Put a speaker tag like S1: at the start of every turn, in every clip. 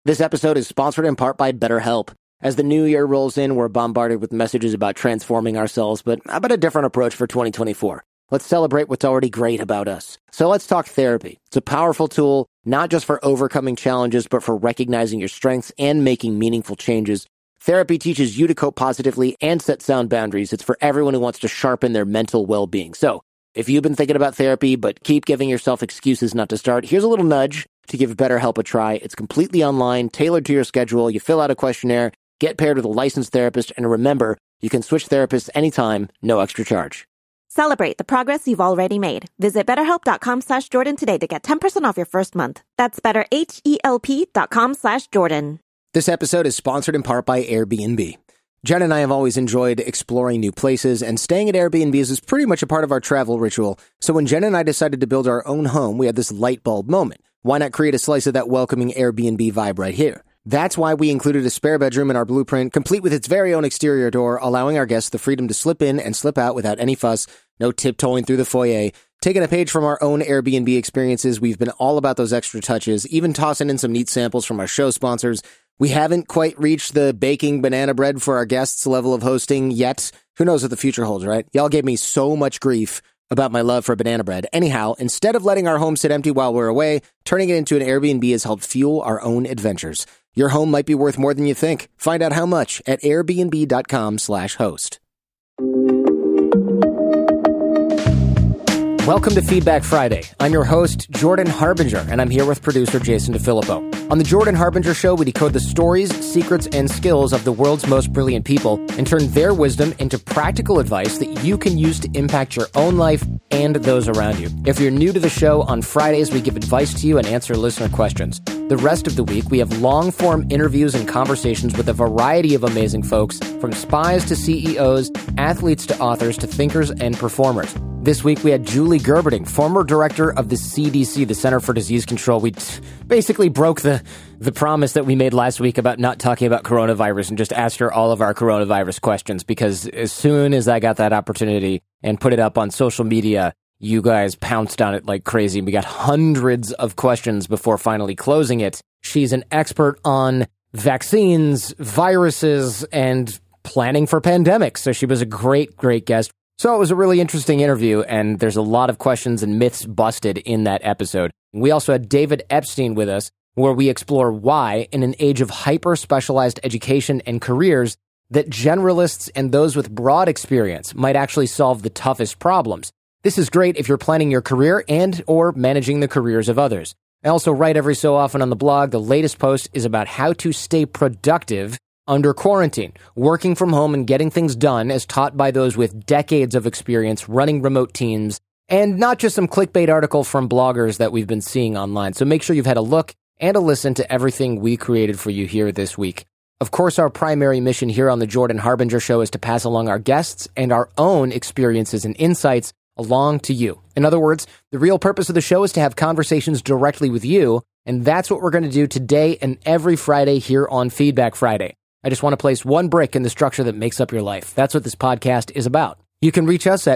S1: This episode is sponsored in part by BetterHelp. As the new year rolls in, we're bombarded with messages about transforming ourselves, but how about a different approach for 2024? Let's celebrate what's already great about us. So let's talk therapy. It's a powerful tool, not just for overcoming challenges, but for recognizing your strengths and making meaningful changes. Therapy teaches you to cope positively and set sound boundaries. It's for everyone who wants to sharpen their mental well-being. So if you've been thinking about therapy, but keep giving yourself excuses not to start, here's a little nudge to give BetterHelp a try. It's completely online, tailored to your schedule. You fill out a questionnaire, get paired with a licensed therapist, and remember, you can switch therapists anytime, no extra charge.
S2: Celebrate the progress you've already made. Visit BetterHelp.com/Jordan today to get 10% off your first month. That's BetterHelp.com/Jordan.
S1: This episode is sponsored in part by Airbnb. Jen and I have always enjoyed exploring new places, and staying at Airbnbs is pretty much a part of our travel ritual. So when Jen and I decided to build our own home, we had this light bulb moment. Why not create a slice of that welcoming Airbnb vibe right here? That's why we included a spare bedroom in our blueprint, complete with its very own exterior door, allowing our guests the freedom to slip in and slip out without any fuss, no tiptoeing through the foyer. Taking a page from our own Airbnb experiences, we've been all about those extra touches, even tossing in some neat samples from our show sponsors. We haven't quite reached the baking banana bread for our guests level of hosting yet. Who knows what the future holds, right? Y'all gave me so much grief about my love for banana bread. Anyhow, instead of letting our home sit empty while we're away, turning it into an Airbnb has helped fuel our own adventures. Your home might be worth more than you think. Find out how much at airbnb.com/host. Welcome to Feedback Friday. I'm your host, Jordan Harbinger, and I'm here with producer Jason DeFilippo. On the Jordan Harbinger Show, we decode the stories, secrets, and skills of the world's most brilliant people and turn their wisdom into practical advice that you can use to impact your own life and those around you. If you're new to the show, on Fridays, we give advice to you and answer listener questions. The rest of the week, we have long-form interviews and conversations with a variety of amazing folks, from spies to CEOs, athletes to authors to thinkers and performers. This week, we had Julie Gerberding, former director of the CDC, the Center for Disease Control. We basically broke the promise that we made last week about not talking about coronavirus and just asked her all of our coronavirus questions, because as soon as I got that opportunity and put it up on social media, you guys pounced on it like crazy. We got hundreds of questions before finally closing it. She's an expert on vaccines, viruses, and planning for pandemics. So she was a great, great guest. So it was a really interesting interview, and there's a lot of questions and myths busted in that episode. We also had David Epstein with us, where we explore why, in an age of hyper-specialized education and careers, that generalists and those with broad experience might actually solve the toughest problems. This is great if you're planning your career and or managing the careers of others. I also write every so often on the blog. The latest post is about how to stay productive under quarantine, working from home and getting things done as taught by those with decades of experience running remote teams, and not just some clickbait article from bloggers that we've been seeing online. So make sure you've had a look and a listen to everything we created for you here this week. Of course, our primary mission here on the Jordan Harbinger Show is to pass along our guests and our own experiences and insights along to you. In other words, the real purpose of the show is to have conversations directly with you, and that's what we're going to do today and every Friday here on Feedback Friday. I just want to place one brick in the structure that makes up your life. That's what this podcast is about. You can reach us at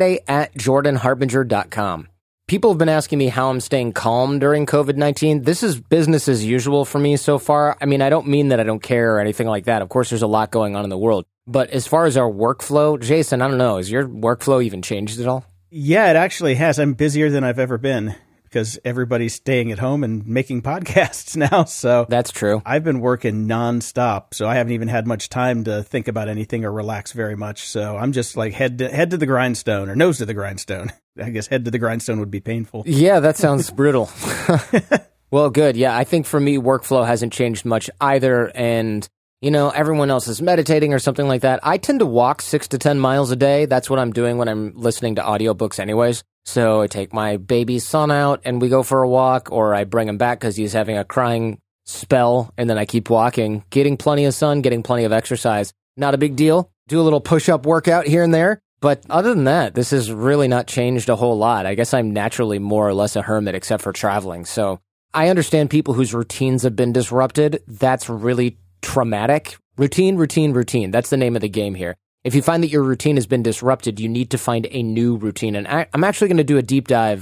S1: friday@jordanharbinger.com. People have been asking me how I'm staying calm during COVID-19. This is business as usual for me so far. I mean, I don't mean that I don't care or anything like that. Of course, there's a lot going on in the world. But as far as our workflow, Jason, I don't know, has your workflow even changed at all?
S3: Yeah, it actually has. I'm busier than I've ever been, because everybody's staying at home and making podcasts now. So
S1: that's true.
S3: I've been working nonstop, so I haven't even had much time to think about anything or relax very much. So I'm just like head to the grindstone, or nose to the grindstone. I guess head to the grindstone would be painful.
S1: Yeah, that sounds brutal. Well, good. Yeah, I think for me, workflow hasn't changed much either. And, you know, everyone else is meditating or something like that. I tend to walk 6 to 10 miles a day. That's what I'm doing when I'm listening to audiobooks anyways. So I take my baby son out and we go for a walk, or I bring him back because he's having a crying spell, and then I keep walking, getting plenty of sun, getting plenty of exercise. Not a big deal. Do a little push-up workout here and there. But other than that, this has really not changed a whole lot. I guess I'm naturally more or less a hermit except for traveling. So I understand people whose routines have been disrupted. That's really traumatic. Routine. That's the name of the game here. If you find that your routine has been disrupted, you need to find a new routine. And I'm actually going to do a deep dive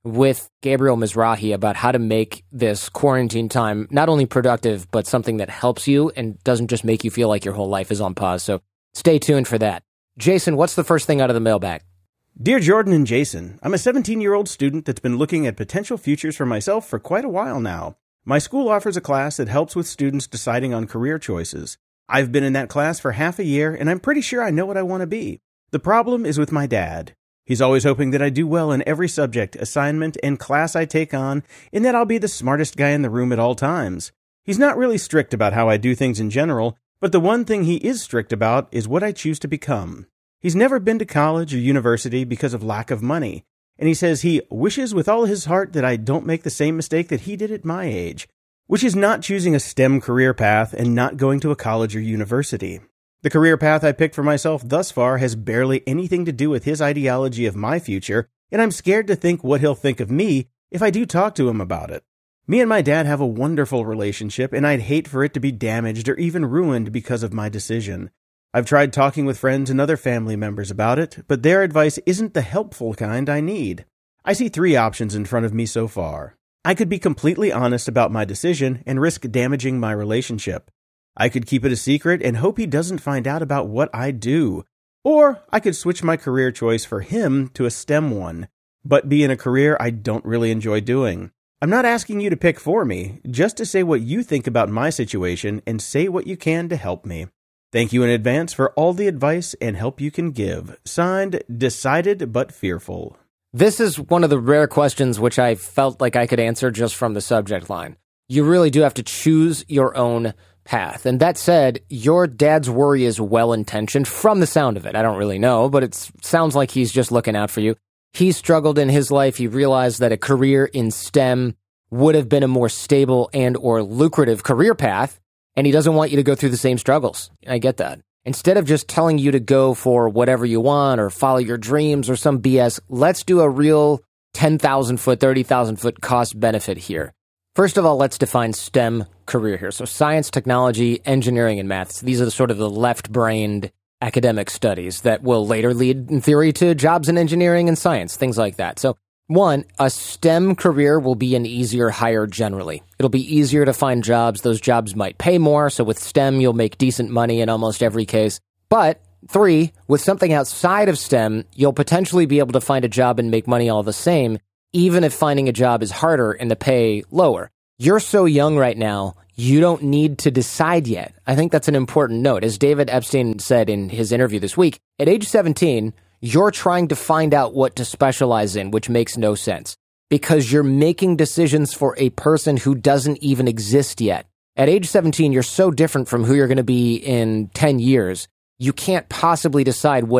S1: with Gabriel Mizrahi about how to make this quarantine time not only productive, but something that helps you and doesn't just make you feel like your whole life is on pause. So stay tuned for that. Jason, what's the first thing out of the mailbag?
S3: Dear Jordan and Jason, I'm a 17-year-old student that's been looking at potential futures for myself for quite a while now. My school offers a class that helps with students deciding on career choices. I've been in that class for half a year, and I'm pretty sure I know what I want to be. The problem is with my dad. He's always hoping that I do well in every subject, assignment, and class I take on, and that I'll be the smartest guy in the room at all times. He's not really strict about how I do things in general, but the one thing he is strict about is what I choose to become. He's never been to college or university because of lack of money, and he says he wishes with all his heart that I don't make the same mistake that he did at my age, which is not choosing a STEM career path and not going to a college or university. The career path I picked for myself thus far has barely anything to do with his ideology of my future, and I'm scared to think what he'll think of me if I do talk to him about it. Me and my dad have a wonderful relationship, and I'd hate for it to be damaged or even ruined because of my decision. I've tried talking with friends and other family members about it, but their advice isn't the helpful kind I need. I see 3 options in front of me so far. I could be completely honest about my decision and risk damaging my relationship. I could keep it a secret and hope he doesn't find out about what I do. Or I could switch my career choice for him to a STEM one, but be in a career I don't really enjoy doing. I'm not asking you to pick for me, just to say what you think about my situation and say what you can to help me. Thank you in advance for all the advice and help you can give. Signed, Decided but Fearful.
S1: This is one of the rare questions which I felt like I could answer just from the subject line. You really do have to choose your own path. And that said, your dad's worry is well-intentioned from the sound of it. I don't really know, but it sounds like he's just looking out for you. He struggled in his life. He realized that a career in STEM would have been a more stable and or lucrative career path, and he doesn't want you to go through the same struggles. I get that. Instead of just telling you to go for whatever you want or follow your dreams or some BS, let's do a real 10,000-foot, 30,000-foot cost benefit here. First of all, let's define STEM career here. So science, technology, engineering, and maths. These are sort of the left-brained academic studies that will later lead, in theory, to jobs in engineering and science, things like that. So, 1, a STEM career will be an easier hire generally. It'll be easier to find jobs. Those jobs might pay more. So with STEM, you'll make decent money in almost every case. But 3, with something outside of STEM, you'll potentially be able to find a job and make money all the same, even if finding a job is harder and the pay lower. You're so young right now, you don't need to decide yet. I think that's an important note. As David Epstein said in his interview this week, at age 17, you're trying to find out what to specialize in, which makes no sense, because you're making decisions for a person who doesn't even exist yet. At age 17, you're so different from who you're going to be in 10 years. You can't possibly decide what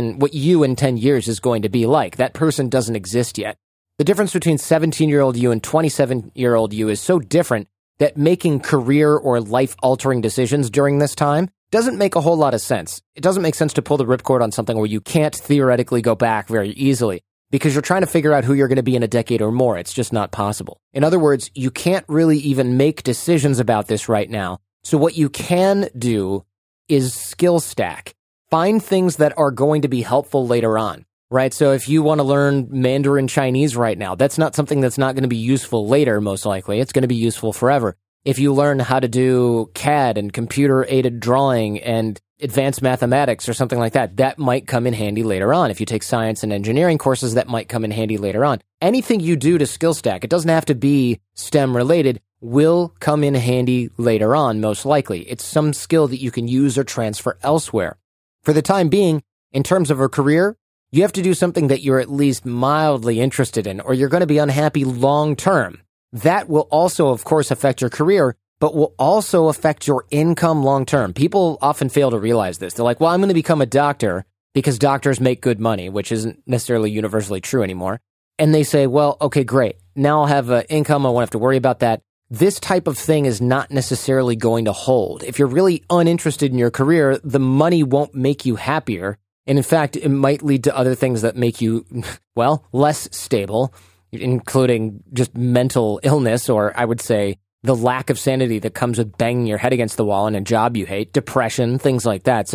S1: you in 10 years is going to be like. That person doesn't exist yet. The difference between 17-year-old you and 27-year-old you is so different that making career or life-altering decisions during this time doesn't make a whole lot of sense. It doesn't make sense to pull the ripcord on something where you can't theoretically go back very easily because you're trying to figure out who you're going to be in a decade or more. It's just not possible. In other words, you can't really even make decisions about this right now. So what you can do is skill stack. Find things that are going to be helpful later on. Right, so if you want to learn Mandarin Chinese right now, that's not something that's not going to be useful later, most likely. It's going to be useful forever. If you learn how to do CAD and computer-aided drawing and advanced mathematics or something like that, that might come in handy later on. If you take science and engineering courses, that might come in handy later on. Anything you do to skill stack, it doesn't have to be STEM-related, will come in handy later on, most likely. It's some skill that you can use or transfer elsewhere. For the time being, in terms of a career, you have to do something that you're at least mildly interested in, or you're going to be unhappy long term. That will also, of course, affect your career, but will also affect your income long term. People often fail to realize this. They're like, well, I'm going to become a doctor because doctors make good money, which isn't necessarily universally true anymore. And they say, well, okay, great. Now I'll have an income. I won't have to worry about that. This type of thing is not necessarily going to hold. If you're really uninterested in your career, the money won't make you happier. And in fact, it might lead to other things that make you, well, less stable, including just mental illness, or I would say the lack of sanity that comes with banging your head against the wall in a job you hate, depression, things like that. So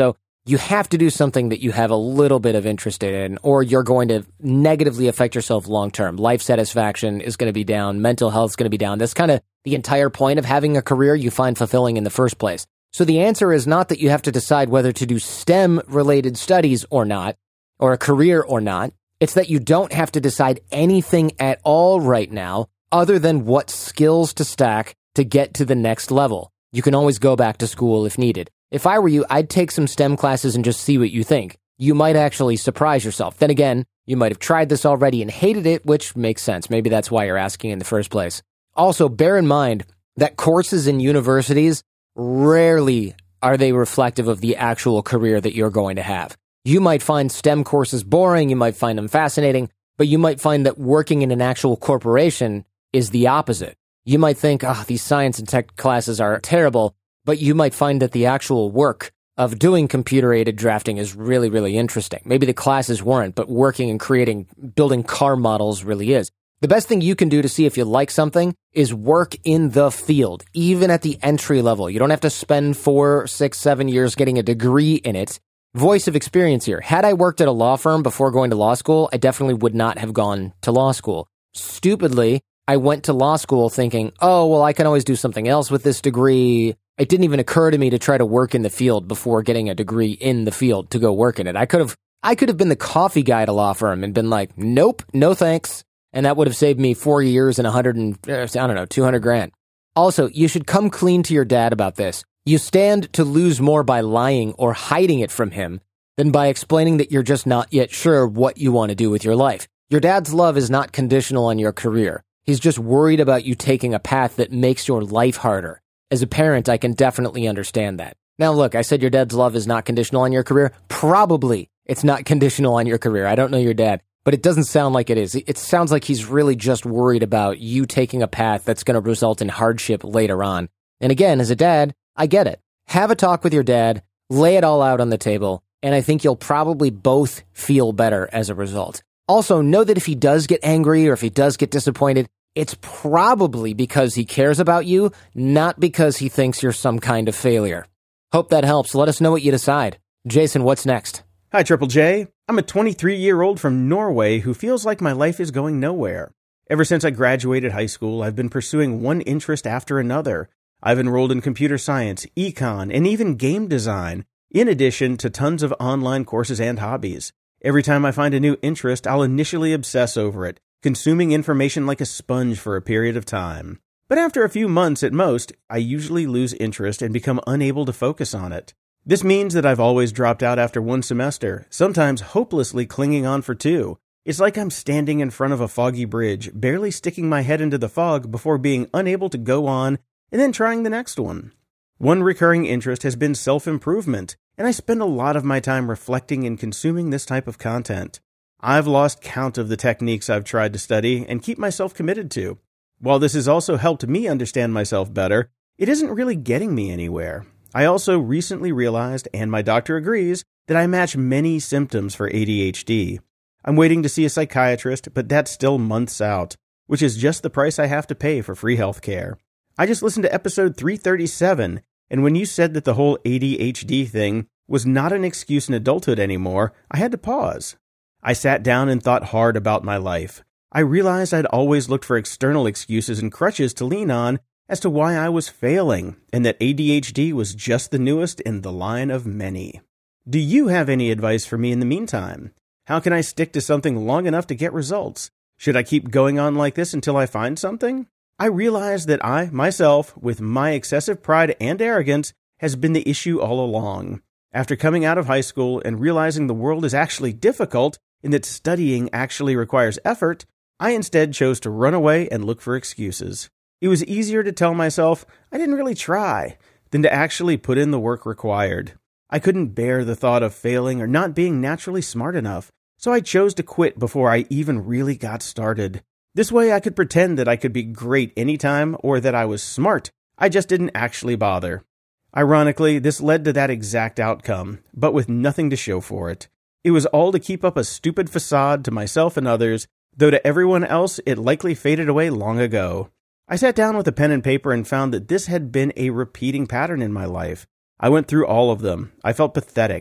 S1: you have to do something that you have a little bit of interest in, or you're going to negatively affect yourself long term. Life satisfaction is going to be down. Mental health is going to be down. That's kind of the entire point of having a career you find fulfilling in the first place. So the answer is not that you have to decide whether to do STEM-related studies or not, or a career or not. It's that you don't have to decide anything at all right now other than what skills to stack to get to the next level. You can always go back to school if needed. If I were you, I'd take some STEM classes and just see what you think. You might actually surprise yourself. Then again, you might have tried this already and hated it, which makes sense. Maybe that's why you're asking in the first place. Also, bear in mind that courses in universities, rarely are they reflective of the actual career that you're going to have. You might find STEM courses boring, you might find them fascinating, but you might find that working in an actual corporation is the opposite. You might think, these science and tech classes are terrible, but you might find that the actual work of doing computer-aided drafting is really, really interesting. Maybe the classes weren't, but working and building car models really is. The best thing you can do to see if you like something is work in the field, even at the entry level. You don't have to spend 4, 6, 7 years getting a degree in it. Voice of experience here. Had I worked at a law firm before going to law school, I definitely would not have gone to law school. Stupidly, I went to law school thinking, I can always do something else with this degree. It didn't even occur to me to try to work in the field before getting a degree in the field to go work in it. I could have been the coffee guy at a law firm and been like, nope, no thanks. And that would have saved me 4 years and 200 grand. Also, you should come clean to your dad about this. You stand to lose more by lying or hiding it from him than by explaining that you're just not yet sure what you want to do with your life. Your dad's love is not conditional on your career. He's just worried about you taking a path that makes your life harder. As a parent, I can definitely understand that. Now look, I said your dad's love is not conditional on your career. Probably it's not conditional on your career. I don't know your dad, but it doesn't sound like it is. It sounds like he's really just worried about you taking a path that's going to result in hardship later on. And again, as a dad, I get it. Have a talk with your dad, lay it all out on the table, and I think you'll probably both feel better as a result. Also, know that if he does get angry or if he does get disappointed, it's probably because he cares about you, not because he thinks you're some kind of failure. Hope that helps. Let us know what you decide. Jason, what's next?
S3: Hi, Triple J. I'm a 23-year-old from Norway who feels like my life is going nowhere. Ever since I graduated high school, I've been pursuing one interest after another. I've enrolled in computer science, econ, and even game design, in addition to tons of online courses and hobbies. Every time I find a new interest, I'll initially obsess over it, consuming information like a sponge for a period of time. But after a few months at most, I usually lose interest and become unable to focus on it. This means that I've always dropped out after one semester, sometimes hopelessly clinging on for 2. It's like I'm standing in front of a foggy bridge, barely sticking my head into the fog before being unable to go on and then trying the next one. One recurring interest has been self-improvement, and I spend a lot of my time reflecting and consuming this type of content. I've lost count of the techniques I've tried to study and keep myself committed to. While this has also helped me understand myself better, it isn't really getting me anywhere. I also recently realized, and my doctor agrees, that I match many symptoms for ADHD. I'm waiting to see a psychiatrist, but that's still months out, which is just the price I have to pay for free healthcare. I just listened to episode 337, and when you said that the whole ADHD thing was not an excuse in adulthood anymore, I had to pause. I sat down and thought hard about my life. I realized I'd always looked for external excuses and crutches to lean on as to why I was failing, and that ADHD was just the newest in the line of many. Do you have any advice for me in the meantime? How can I stick to something long enough to get results? Should I keep going on like this until I find something? I realized that I, myself, with my excessive pride and arrogance, has been the issue all along. After coming out of high school and realizing the world is actually difficult, and that studying actually requires effort, I instead chose to run away and look for excuses. It was easier to tell myself I didn't really try than to actually put in the work required. I couldn't bear the thought of failing or not being naturally smart enough, so I chose to quit before I even really got started. This way I could pretend that I could be great anytime or that I was smart. I just didn't actually bother. Ironically, this led to that exact outcome, but with nothing to show for it. It was all to keep up a stupid facade to myself and others, though to everyone else it likely faded away long ago. I sat down with a pen and paper and found that this had been a repeating pattern in my life. I went through all of them. I felt pathetic.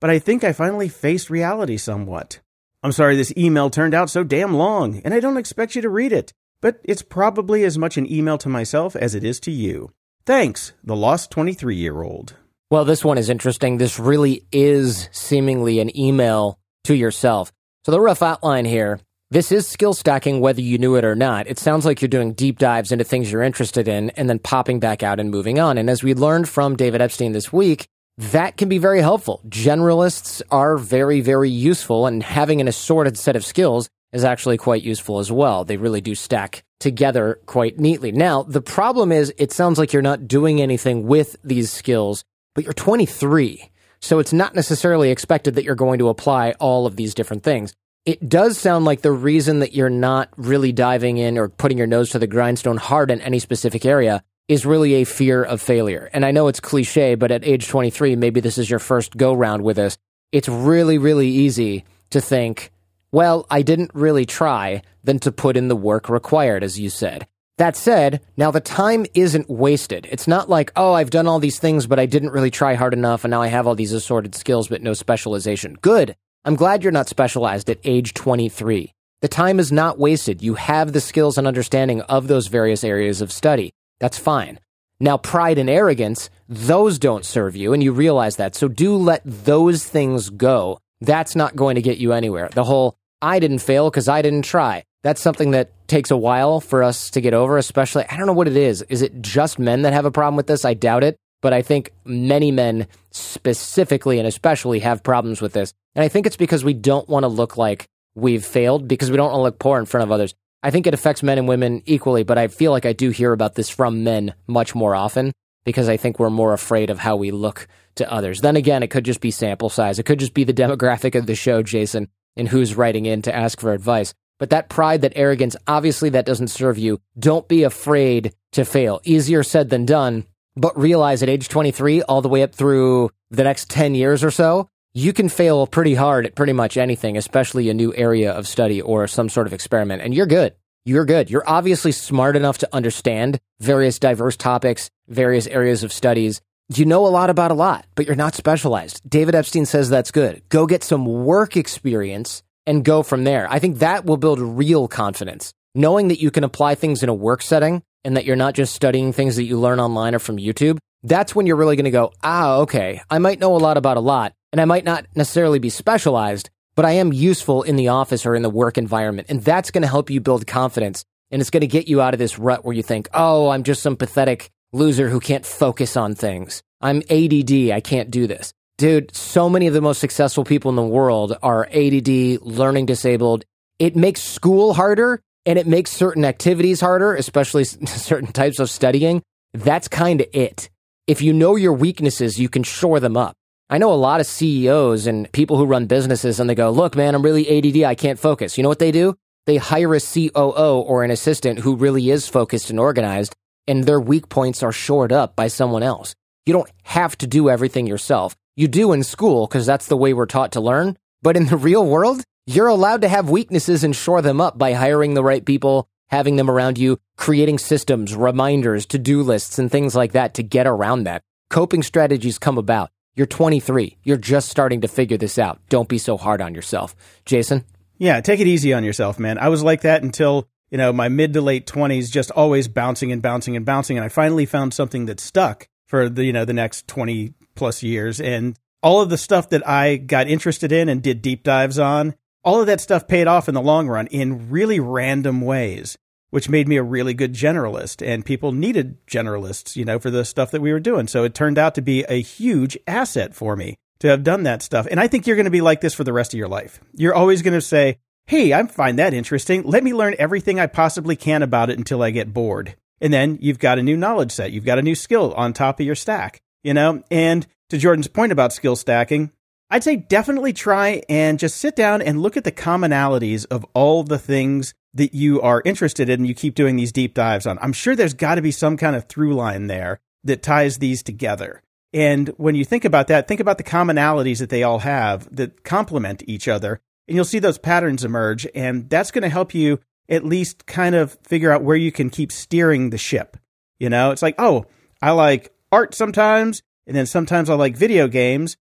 S3: but I think I finally faced reality somewhat. I'm sorry this email turned out so damn long, and I don't expect you to read it, but it's probably as much an email to myself as it is to you. Thanks, the lost 23-year-old.
S1: Well, this one is interesting. This really is seemingly an email to yourself. So the rough outline here, this is skill stacking whether you knew it or not. It sounds like you're doing deep dives into things you're interested in and then popping back out and moving on. And as we learned from David Epstein this week, that can be very helpful. Generalists are very, very useful, and having an assorted set of skills is actually quite useful as well. They really do stack together quite neatly. Now, the problem is it sounds like you're not doing anything with these skills, but you're 23. So it's not necessarily expected that you're going to apply all of these different things. It does sound like the reason that you're not really diving in or putting your nose to the grindstone hard in any specific area is really a fear of failure. And I know it's cliche, but at age 23, maybe this is your first go-round with this. It's really, really easy to think, well, I didn't really try, than to put in the work required, as you said. That said, now the time isn't wasted. It's not like, oh, I've done all these things, but I didn't really try hard enough, and now I have all these assorted skills, but no specialization. Good. I'm glad you're not specialized at age 23. The time is not wasted. You have the skills and understanding of those various areas of study. That's fine. Now, pride and arrogance, those don't serve you, and you realize that. So do let those things go. That's not going to get you anywhere. The whole, I didn't fail because I didn't try. That's something that takes a while for us to get over, especially, I don't know what it is. Is it just men that have a problem with this? I doubt it. But I think many men specifically and especially have problems with this. And I think it's because we don't want to look like we've failed, because we don't want to look poor in front of others. I think it affects men and women equally, but I feel like I do hear about this from men much more often because I think we're more afraid of how we look to others. Then again, it could just be sample size. It could just be the demographic of the show, Jason, and who's writing in to ask for advice. But that pride, that arrogance, obviously that doesn't serve you. Don't be afraid to fail. Easier said than done, but realize at age 23, all the way up through the next 10 years or so, you can fail pretty hard at pretty much anything, especially a new area of study or some sort of experiment, and you're good. You're good. You're obviously smart enough to understand various diverse topics, various areas of studies. You know a lot about a lot, but you're not specialized. David Epstein says that's good. Go get some work experience and go from there. I think that will build real confidence. Knowing that you can apply things in a work setting and that you're not just studying things that you learn online or from YouTube, that's when you're really going to go, okay, I might know a lot about a lot, and I might not necessarily be specialized, but I am useful in the office or in the work environment. And that's going to help you build confidence. And it's going to get you out of this rut where you think, oh, I'm just some pathetic loser who can't focus on things. I'm ADD. I can't do this. Dude, so many of the most successful people in the world are ADD, learning disabled. It makes school harder and it makes certain activities harder, especially certain types of studying. That's kind of it. If you know your weaknesses, you can shore them up. I know a lot of CEOs and people who run businesses and they go, look, man, I'm really ADD. I can't focus. You know what they do? They hire a COO or an assistant who really is focused and organized, and their weak points are shored up by someone else. You don't have to do everything yourself. You do in school because that's the way we're taught to learn. But in the real world, you're allowed to have weaknesses and shore them up by hiring the right people, having them around you, creating systems, reminders, to-do lists, and things like that to get around that. Coping strategies come about. You're 23. You're just starting to figure this out. Don't be so hard on yourself. Jason?
S3: Yeah, take it easy on yourself, man. I was like that until, my mid to late 20s, just always bouncing and bouncing and bouncing. And I finally found something that stuck for the next 20 plus years. And all of the stuff that I got interested in and did deep dives on, all of that stuff paid off in the long run in really random ways, which made me a really good generalist. And people needed generalists, for the stuff that we were doing. So it turned out to be a huge asset for me to have done that stuff. And I think you're going to be like this for the rest of your life. You're always going to say, hey, I find that interesting. Let me learn everything I possibly can about it until I get bored. And then you've got a new knowledge set. You've got a new skill on top of your stack, And to Jordan's point about skill stacking, I'd say definitely try and just sit down and look at the commonalities of all the things that you are interested in and you keep doing these deep dives on. I'm sure there's got to be some kind of through line there that ties these together. And when you think about that, think about the commonalities that they all have that complement each other, and you'll see those patterns emerge, and that's going to help you at least kind of figure out where you can keep steering the ship. It's like, oh, I like art sometimes, and then sometimes I like video games.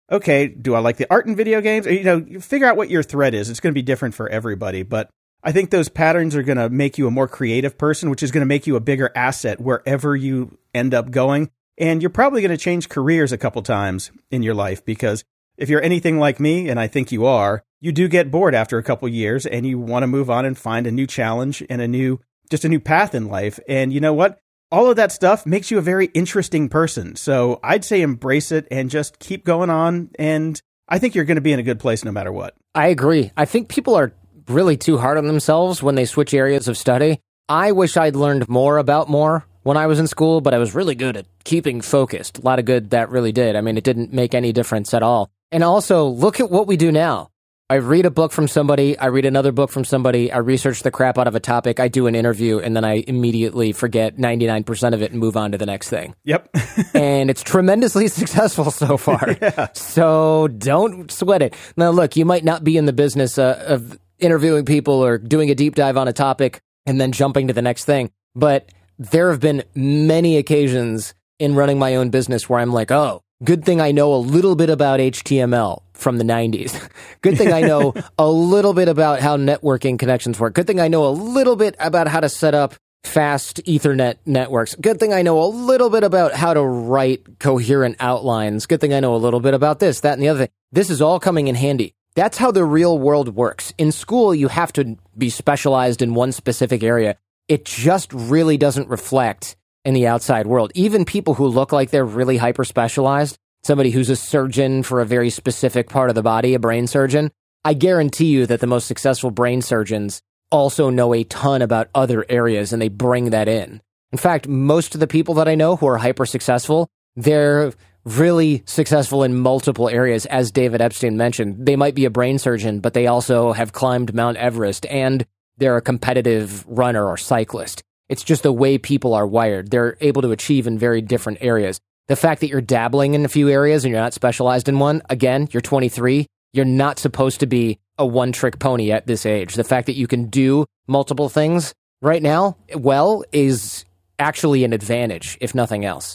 S3: okay, do I like the art in video games? You figure out what your thread is. It's going to be different for everybody, but I think those patterns are going to make you a more creative person, which is going to make you a bigger asset wherever you end up going. And you're probably going to change careers a couple times in your life, because if you're anything like me, and I think you are, you do get bored after a couple years and you want to move on and find a new challenge and a new path in life. And you know what? All of that stuff makes you a very interesting person. So I'd say embrace it and just keep going on. And I think you're going to be in a good place no matter what.
S1: I agree. I think people are really too hard on themselves when they switch areas of study. I wish I'd learned more about more when I was in school, but I was really good at keeping focused. A lot of good that really did. I mean, it didn't make any difference at all. And also, look at what we do now. I read a book from somebody, I read another book from somebody, I research the crap out of a topic, I do an interview, and then I immediately forget 99% of it and move on to the next thing.
S3: Yep.
S1: And it's tremendously successful so far.
S3: Yeah.
S1: So don't sweat it. Now, look, you might not be in the business of interviewing people or doing a deep dive on a topic and then jumping to the next thing, but there have been many occasions in running my own business where I'm like, oh, good thing I know a little bit about HTML from the 90s. Good thing I know a little bit about how networking connections work. Good thing I know a little bit about how to set up fast Ethernet networks. Good thing I know a little bit about how to write coherent outlines. Good thing I know a little bit about this, that, and the other thing. This is all coming in handy. That's how the real world works. In school, you have to be specialized in one specific area. It just really doesn't reflect in the outside world. Even people who look like they're really hyper-specialized, somebody who's a surgeon for a very specific part of the body, a brain surgeon, I guarantee you that the most successful brain surgeons also know a ton about other areas, and they bring that in. In fact, most of the people that I know who are hyper-successful, they're really successful in multiple areas. As David Epstein mentioned, they might be a brain surgeon, but they also have climbed Mount Everest, and they're a competitive runner or cyclist. It's just the way people are wired. They're able to achieve in very different areas. The fact that you're dabbling in a few areas and you're not specialized in one, again, you're 23, you're not supposed to be a one-trick pony at this age. The fact that you can do multiple things right now, well, is actually an advantage, if nothing else.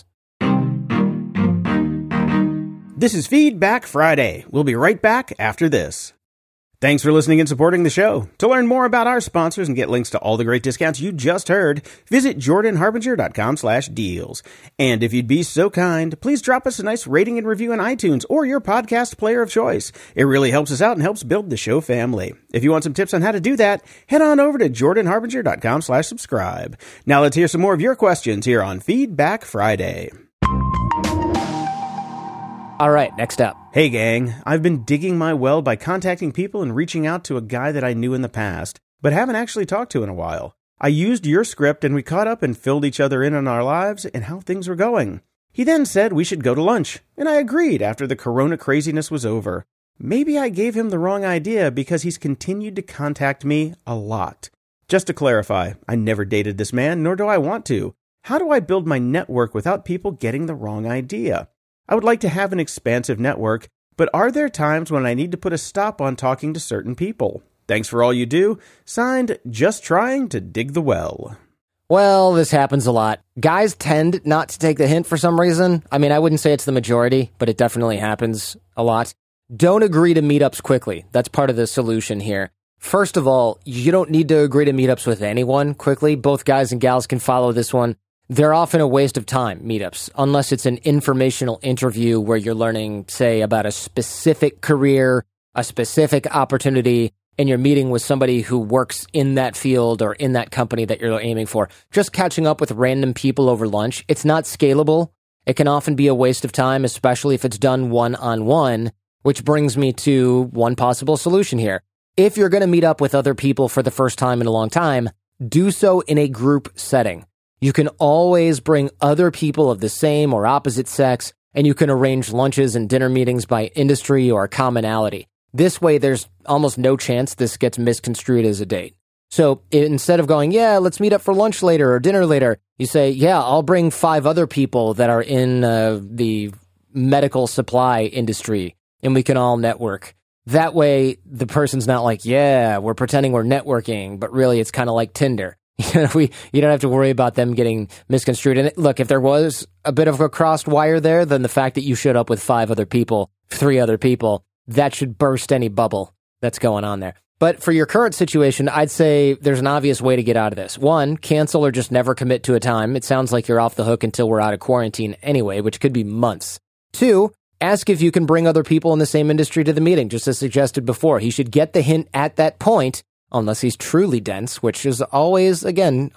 S3: This is Feedback Friday. We'll be right back after this. Thanks for listening and supporting the show. To learn more about our sponsors and get links to all the great discounts you just heard, visit jordanharbinger.com/deals. And if you'd be so kind, please drop us a nice rating and review on iTunes or your podcast player of choice. It really helps us out and helps build the show family. If you want some tips on how to do that, head on over to jordanharbinger.com/subscribe. Now let's hear some more of your questions here on Feedback Friday.
S1: All right, next up.
S3: Hey gang, I've been digging my well by contacting people and reaching out to a guy that I knew in the past, but haven't actually talked to in a while. I used your script and we caught up and filled each other in on our lives and how things were going. He then said we should go to lunch, and I agreed after the corona craziness was over. Maybe I gave him the wrong idea because he's continued to contact me a lot. Just to clarify, I never dated this man, nor do I want to. How do I build my network without people getting the wrong idea? I would like to have an expansive network, but are there times when I need to put a stop on talking to certain people? Thanks for all you do. Signed, Just Trying to Dig the Well.
S1: Well, this happens a lot. Guys tend not to take the hint for some reason. I mean, I wouldn't say it's the majority, but it definitely happens a lot. Don't agree to meetups quickly. That's part of the solution here. First of all, you don't need to agree to meetups with anyone quickly. Both guys and gals can follow this one. They're often a waste of time, meetups, unless it's an informational interview where you're learning, say, about a specific career, a specific opportunity, and you're meeting with somebody who works in that field or in that company that you're aiming for. Just catching up with random people over lunch, it's not scalable. It can often be a waste of time, especially if it's done one-on-one, which brings me to one possible solution here. If you're going to meet up with other people for the first time in a long time, do so in a group setting. You can always bring other people of the same or opposite sex, and you can arrange lunches and dinner meetings by industry or commonality. This way, there's almost no chance this gets misconstrued as a date. So instead of going, yeah, let's meet up for lunch later or dinner later, you say, yeah, I'll bring 5 other people that are in the medical supply industry, and we can all network. That way, the person's not like, yeah, we're pretending we're networking, but really it's kind of like Tinder. You don't have to worry about them getting misconstrued. And look, if there was a bit of a crossed wire there, then the fact that you showed up with 5 other people 3 other people, that should burst any bubble that's going on there. But for your current situation, I'd say there's an obvious way to get out of this. 1, cancel or just never commit to a time. It sounds like you're off the hook until we're out of quarantine anyway, which could be months. 2, ask if you can bring other people in the same industry to the meeting, just as suggested before. He should get the hint at that point, unless he's truly dense, which is always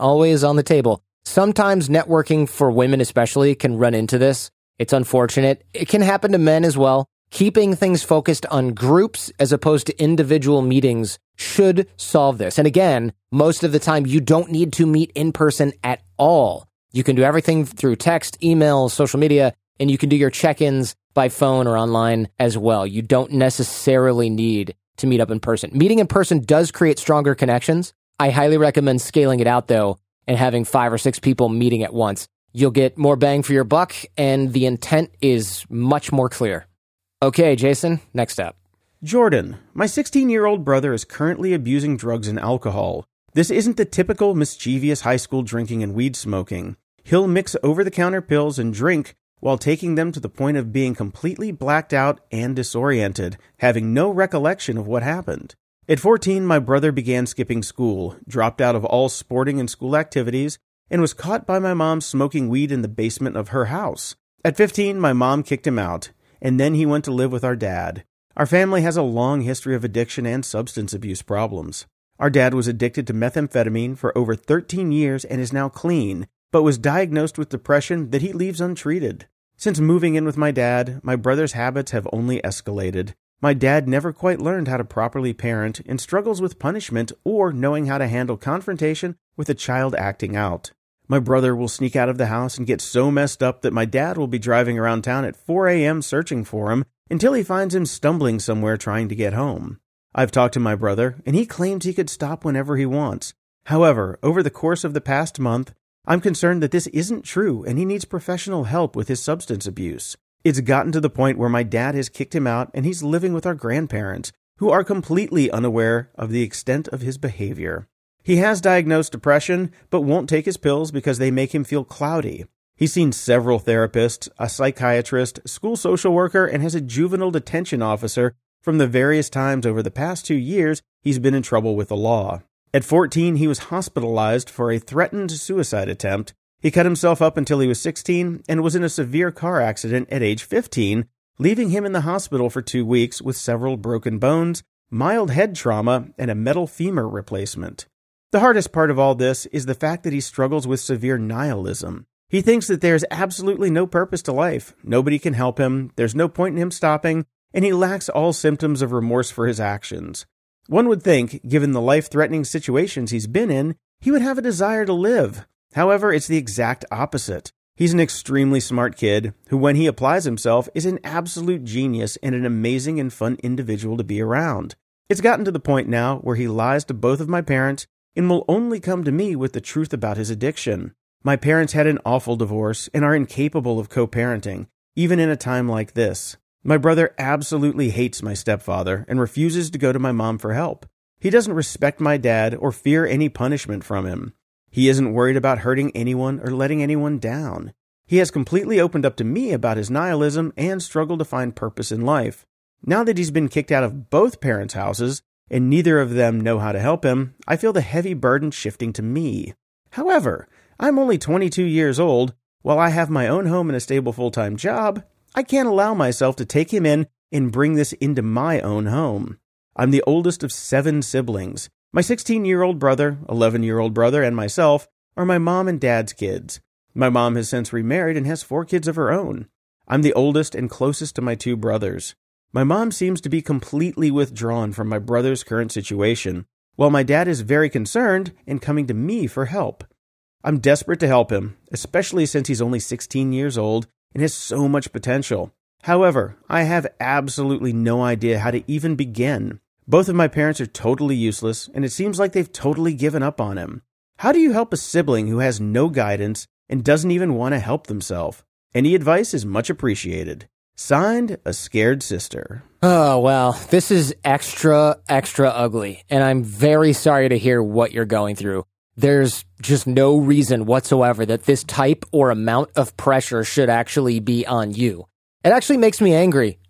S1: on the table. Sometimes networking for women especially can run into this. It's unfortunate. It can happen to men as well. Keeping things focused on groups as opposed to individual meetings should solve this. And again, most of the time, you don't need to meet in person at all. You can do everything through text, email, social media, and you can do your check-ins by phone or online as well. You don't necessarily need to meet up in person. Meeting in person does create stronger connections. I highly recommend scaling it out, though, and having 5 or 6 people meeting at once. You'll get more bang for your buck, and the intent is much more clear. Okay, Jason, next up.
S3: Jordan, my 16-year-old brother is currently abusing drugs and alcohol. This isn't the typical mischievous high school drinking and weed smoking. He'll mix over-the-counter pills and drink while taking them to the point of being completely blacked out and disoriented, having no recollection of what happened. At 14, my brother began skipping school, dropped out of all sporting and school activities, and was caught by my mom smoking weed in the basement of her house. At 15, my mom kicked him out, and then he went to live with our dad. Our family has a long history of addiction and substance abuse problems. Our dad was addicted to methamphetamine for over 13 years and is now clean, but was diagnosed with depression that he leaves untreated. Since moving in with my dad, my brother's habits have only escalated. My dad never quite learned how to properly parent and struggles with punishment or knowing how to handle confrontation with a child acting out. My brother will sneak out of the house and get so messed up that my dad will be driving around town at 4 a.m. searching for him until he finds him stumbling somewhere trying to get home. I've talked to my brother, and he claims he could stop whenever he wants. However, over the course of the past month, I'm concerned that this isn't true and he needs professional help with his substance abuse. It's gotten to the point where my dad has kicked him out and he's living with our grandparents, who are completely unaware of the extent of his behavior. He has diagnosed depression, but won't take his pills because they make him feel cloudy. He's seen several therapists, a psychiatrist, school social worker, and has a juvenile detention officer from the various times over the past 2 years he's been in trouble with the law. At 14, he was hospitalized for a threatened suicide attempt. He cut himself up until he was 16 and was in a severe car accident at age 15, leaving him in the hospital for 2 weeks with several broken bones, mild head trauma, and a metal femur replacement. The hardest part of all this is the fact that he struggles with severe nihilism. He thinks that there's absolutely no purpose to life, nobody can help him, there's no point in him stopping, and he lacks all symptoms of remorse for his actions. One would think, given the life-threatening situations he's been in, he would have a desire to live. However, it's the exact opposite. He's an extremely smart kid who, when he applies himself, is an absolute genius and an amazing and fun individual to be around. It's gotten to the point now where he lies to both of my parents and will only come to me with the truth about his addiction. My parents had an awful divorce and are incapable of co-parenting, even in a time like this. My brother absolutely hates my stepfather and refuses to go to my mom for help. He doesn't respect my dad or fear any punishment from him. He isn't worried about hurting anyone or letting anyone down. He has completely opened up to me about his nihilism and struggle to find purpose in life. Now that he's been kicked out of both parents' houses, and neither of them know how to help him, I feel the heavy burden shifting to me. However, I'm only 22 years old. While I have my own home and a stable full-time job, I can't allow myself to take him in and bring this into my own home. I'm the oldest of 7 siblings. My 16-year-old brother, 11-year-old brother, and myself are my mom and dad's kids. My mom has since remarried and has 4 kids of her own. I'm the oldest and closest to my 2 brothers. My mom seems to be completely withdrawn from my brother's current situation, while my dad is very concerned and coming to me for help. I'm desperate to help him, especially since he's only 16 years old and has so much potential. However, I have absolutely no idea how to even begin. Both of my parents are totally useless, and it seems like they've totally given up on him. How do you help a sibling who has no guidance and doesn't even want to help themselves? Any advice is much appreciated. Signed, a scared sister.
S1: Oh, well, this is extra ugly, and I'm very sorry to hear what you're going through. There's just no reason whatsoever that this type or amount of pressure should actually be on you. It actually makes me angry.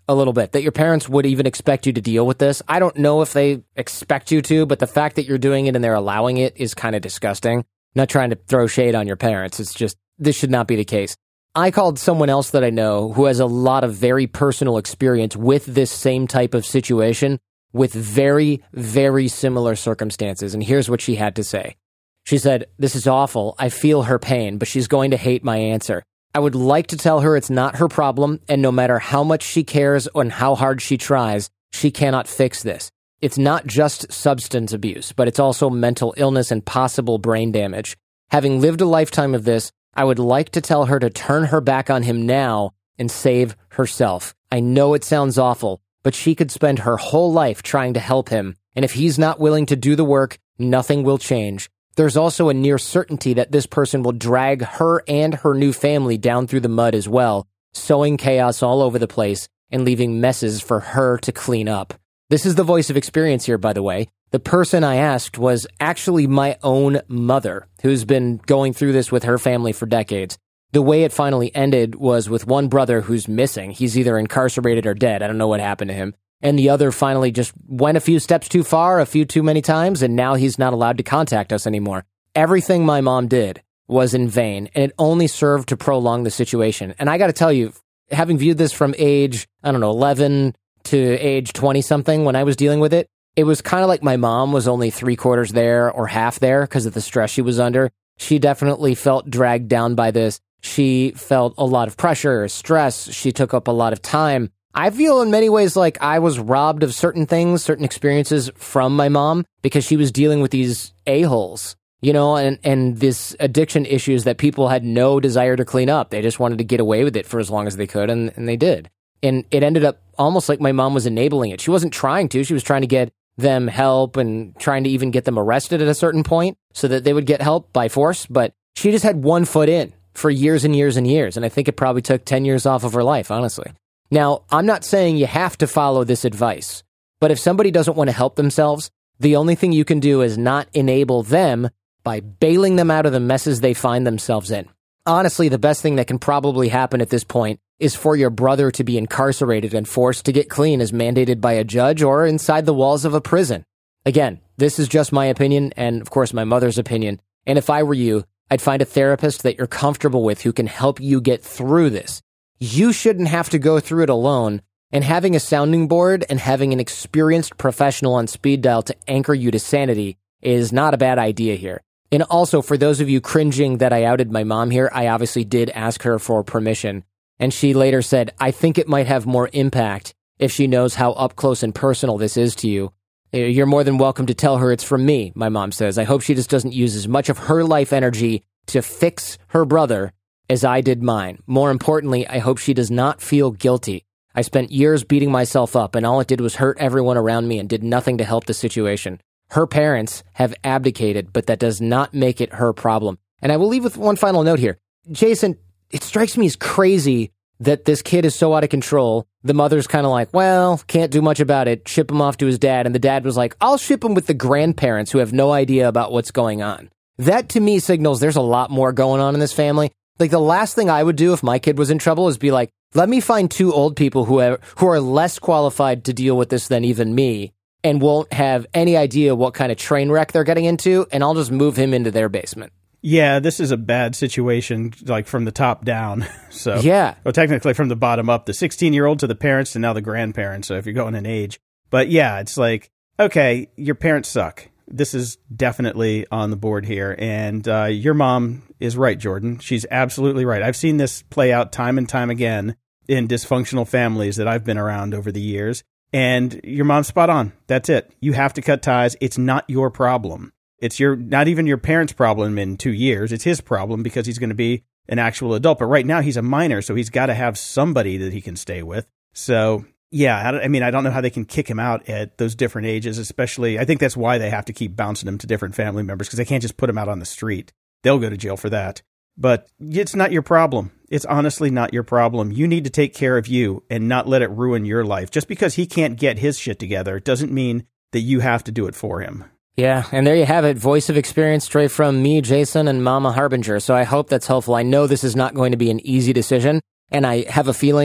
S1: a little bit, that your parents would even expect you to deal with this. I don't know if they expect you to, but the fact that you're doing it and they're allowing it is kind of disgusting. I'm not trying to throw shade on your parents. It's just, this should not be the case. I called someone else that I know who has a lot of very personal experience with this same type of situation with very, very similar circumstances. And here's what she had to say. She said, "This is awful. I feel her pain, but she's going to hate my answer. I would like to tell her it's not her problem, and no matter how much she cares and how hard she tries, she cannot fix this. It's not just substance abuse, but it's also mental illness and possible brain damage. Having lived a lifetime of this, I would like to tell her to turn her back on him now and save herself. I know it sounds awful, but she could spend her whole life trying to help him, and if he's not willing to do the work, nothing will change. There's also a near certainty that this person will drag her and her new family down through the mud as well, sowing chaos all over the place and leaving messes for her to clean up." This is the voice of experience here, by the way. The person I asked was actually my own mother, who's been going through this with her family for decades. The way it finally ended was with one brother who's missing. He's either incarcerated or dead. I don't know what happened to him. And the other finally just went a few steps too far, a few too many times, and now he's not allowed to contact us anymore. Everything my mom did was in vain, and it only served to prolong the situation. And I got to tell you, having viewed this from age, 11 to age 20-something when I was dealing with it, it was kind of like my mom was only 3/4 there or half there because of the stress she was under. She definitely felt dragged down by this. She felt a lot of pressure, stress. She took up a lot of time. I feel in many ways like I was robbed of certain things, certain experiences from my mom because she was dealing with these a-holes, and this addiction issues that people had no desire to clean up. They just wanted to get away with it for as long as they could, and they did. And it ended up almost like my mom was enabling it. She wasn't trying to. She was trying to get them help and trying to even get them arrested at a certain point so that they would get help by force. But she just had one foot in for years and years and years. And I think it probably took 10 years off of her life, honestly. Now, I'm not saying you have to follow this advice, but if somebody doesn't want to help themselves, the only thing you can do is not enable them by bailing them out of the messes they find themselves in. Honestly, the best thing that can probably happen at this point is for your brother to be incarcerated and forced to get clean as mandated by a judge or inside the walls of a prison. Again, this is just my opinion and, of course, my mother's opinion. And if I were you, I'd find a therapist that you're comfortable with who can help you get through this. You shouldn't have to go through it alone, and having a sounding board and having an experienced professional on speed dial to anchor you to sanity is not a bad idea here. And also, for those of you cringing that I outed my mom here, I obviously did ask her for permission. And she later said, "I think it might have more impact if she knows how up close and personal this is to you. You're more than welcome to tell her it's from me," my mom says. "I hope she just doesn't use as much of her life energy to fix her brother as I did mine. More importantly, I hope she does not feel guilty. I spent years beating myself up, and all it did was hurt everyone around me and did nothing to help the situation. Her parents have abdicated, but that does not make it her problem." And I will leave with one final note here. Jason, it strikes me as crazy that this kid is so out of control. The mother's kind of like, well, can't do much about it. Ship him off to his dad. And the dad was like, I'll ship him with the grandparents who have no idea about what's going on. That to me signals there's a lot more going on in this family. Like the last thing I would do if my kid was in trouble is be like, let me find two old people who are less qualified to deal with this than even me and won't have any idea what kind of train wreck they're getting into, and I'll just move him into their basement.
S3: Yeah, this is a bad situation, like from the top down. So,
S1: yeah.
S3: Well, technically from the bottom up, the 16-year-old to the parents and now the grandparents. So if you're going in age, but yeah, it's like, okay, your parents suck. This is definitely on the board here. And your mom is right, Jordan. She's absolutely right. I've seen this play out time and time again in dysfunctional families that I've been around over the years. And your mom's spot on. That's it. You have to cut ties. It's not your problem. It's not even your parents' problem in 2 years. It's his problem because he's going to be an actual adult. But right now he's a minor, so he's got to have somebody that he can stay with. So, yeah, I mean, I don't know how they can kick him out at those different ages, especially. I think that's why they have to keep bouncing him to different family members because they can't just put him out on the street. They'll go to jail for that. But it's not your problem. It's honestly not your problem. You need to take care of you and not let it ruin your life. Just because he can't get his shit together doesn't mean that you have to do it for him.
S1: Yeah, and there you have it. Voice of experience straight from me, Jason, and Mama Harbinger. So I hope that's helpful. I know this is not going to be an easy decision, and I have a feeling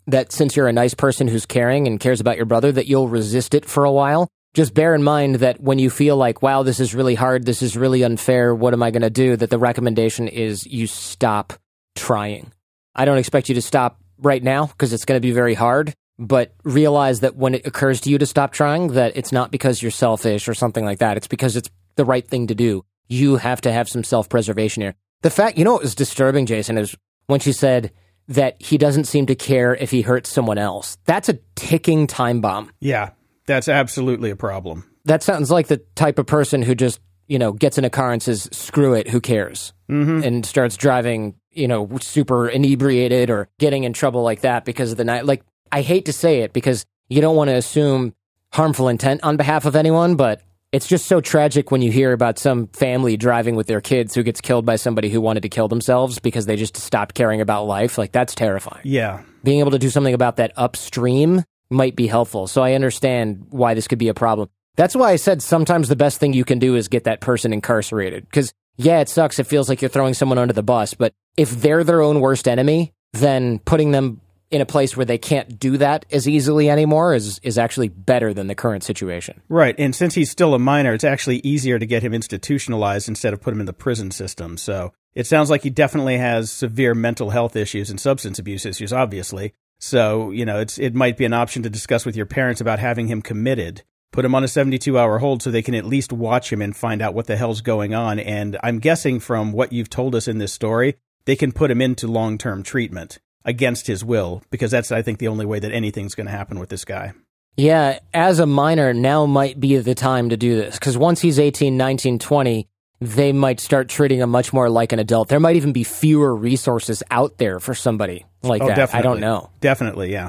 S1: that since you're a nice person who's caring and cares about your brother, that you'll resist it for a while. Just bear in mind that when you feel like, wow, this is really hard, this is really unfair, what am I going to do? That the recommendation is you stop trying. I don't expect you to stop right now because it's going to be very hard, but realize that when it occurs to you to stop trying, that it's not because you're selfish or something like that. It's because it's the right thing to do. You have to have some self-preservation here. The fact, what was disturbing, Jason, is when she said that he doesn't seem to care if he hurts someone else. That's a ticking time bomb.
S3: Yeah, that's absolutely a problem.
S1: That sounds like the type of person who just, gets in a car and says, screw it, who cares? Mm-hmm. And starts driving, super inebriated or getting in trouble like that because of the night. Like, I hate to say it because you don't want to assume harmful intent on behalf of anyone, but it's just so tragic when you hear about some family driving with their kids who gets killed by somebody who wanted to kill themselves because they just stopped caring about life. Like, that's terrifying.
S3: Yeah.
S1: Being able to do something about that upstream might be helpful. So I understand why this could be a problem. That's why I said sometimes the best thing you can do is get that person incarcerated. Because, yeah, it sucks. It feels like you're throwing someone under the bus. But if they're their own worst enemy, then putting them in a place where they can't do that as easily anymore is actually better than the current situation.
S3: Right. And since he's still a minor, it's actually easier to get him institutionalized instead of put him in the prison system. So it sounds like he definitely has severe mental health issues and substance abuse issues, obviously. So, it might be an option to discuss with your parents about having him committed. Put him on a 72-hour hold so they can at least watch him and find out what the hell's going on. And I'm guessing from what you've told us in this story, they can put him into long-term treatment against his will, because that's, I think, the only way that anything's going to happen with this guy.
S1: Yeah, as a minor, now might be the time to do this, because once he's 18, 19, 20, they might start treating him much more like an adult. There might even be fewer resources out there for somebody like that.
S3: Definitely.
S1: I don't know.
S3: Definitely, yeah.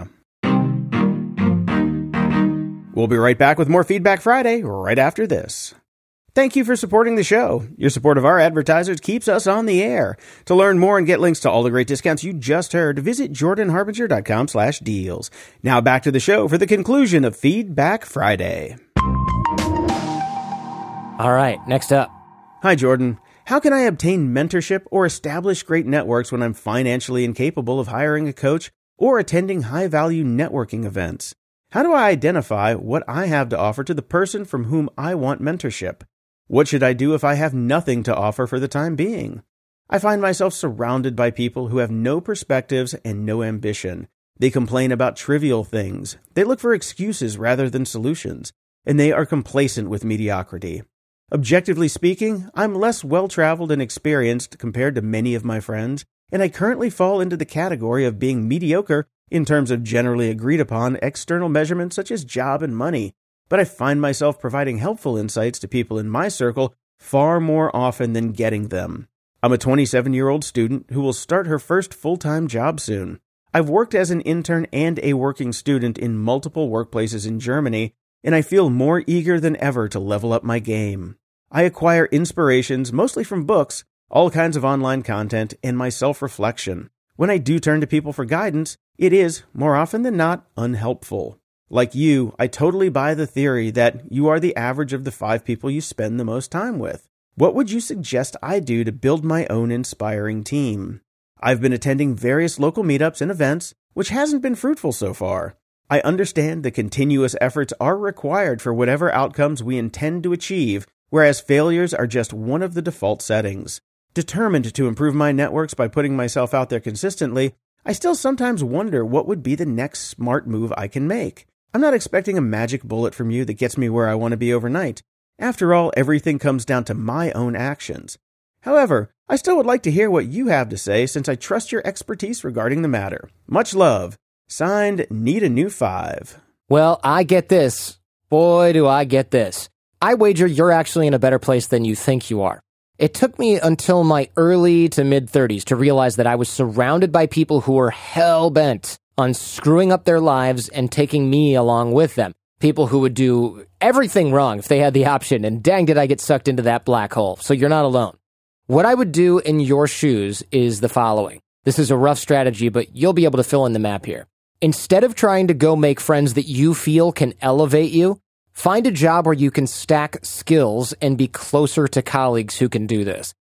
S3: We'll be right back with more Feedback Friday right after this. Thank you for supporting the show. Your support of our advertisers keeps us on the air. To learn more and get links to all the great discounts you just heard, visit jordanharbinger.com/deals. Now back to the show for the conclusion of Feedback Friday.
S1: All right, next up.
S3: Hi, Jordan. How can I obtain mentorship or establish great networks when I'm financially incapable of hiring a coach or attending high-value networking events? How do I identify what I have to offer to the person from whom I want mentorship? What should I do if I have nothing to offer for the time being? I find myself surrounded by people who have no perspectives and no ambition. They complain about trivial things. They look for excuses rather than solutions. And they are complacent with mediocrity. Objectively speaking, I'm less well-traveled and experienced compared to many of my friends, and I currently fall into the category of being mediocre in terms of generally agreed upon external measurements such as job and money, but I find myself providing helpful insights to people in my circle far more often than getting them. I'm a 27-year-old student who will start her first full-time job soon. I've worked as an intern and a working student in multiple workplaces in Germany, and I feel more eager than ever to level up my game. I acquire inspirations mostly from books, all kinds of online content, and my self-reflection. When I do turn to people for guidance, it is, more often than not, unhelpful. Like you, I totally buy the theory that you are the average of the 5 people you spend the most time with. What would you suggest I do to build my own inspiring team? I've been attending various local meetups and events, which hasn't been fruitful so far. I understand that continuous efforts are required for whatever outcomes we intend to achieve, whereas failures are just one of the default settings. Determined to improve my networks by putting myself out there consistently, I still sometimes wonder what would be the next smart move I can make. I'm not expecting a magic bullet from you that gets me where I want to be overnight. After all, everything comes down to my own actions. However, I still would like to hear what you have to say since I trust your expertise regarding the matter. Much love. Signed, Need a New 5.
S1: Well, I get this. Boy, do I get this. I wager you're actually in a better place than you think you are. It took me until my early to mid-30s to realize that I was surrounded by people who were hell-bent on screwing up their lives and taking me along with them. People who would do everything wrong if they had the option, and dang did I get sucked into that black hole. So you're not alone. What I would do in your shoes is the following. This is a rough strategy, but you'll be able to fill in the map here. Instead of trying to go make friends that you feel can elevate you, find a job where you can stack skills and be closer to colleagues who can do this.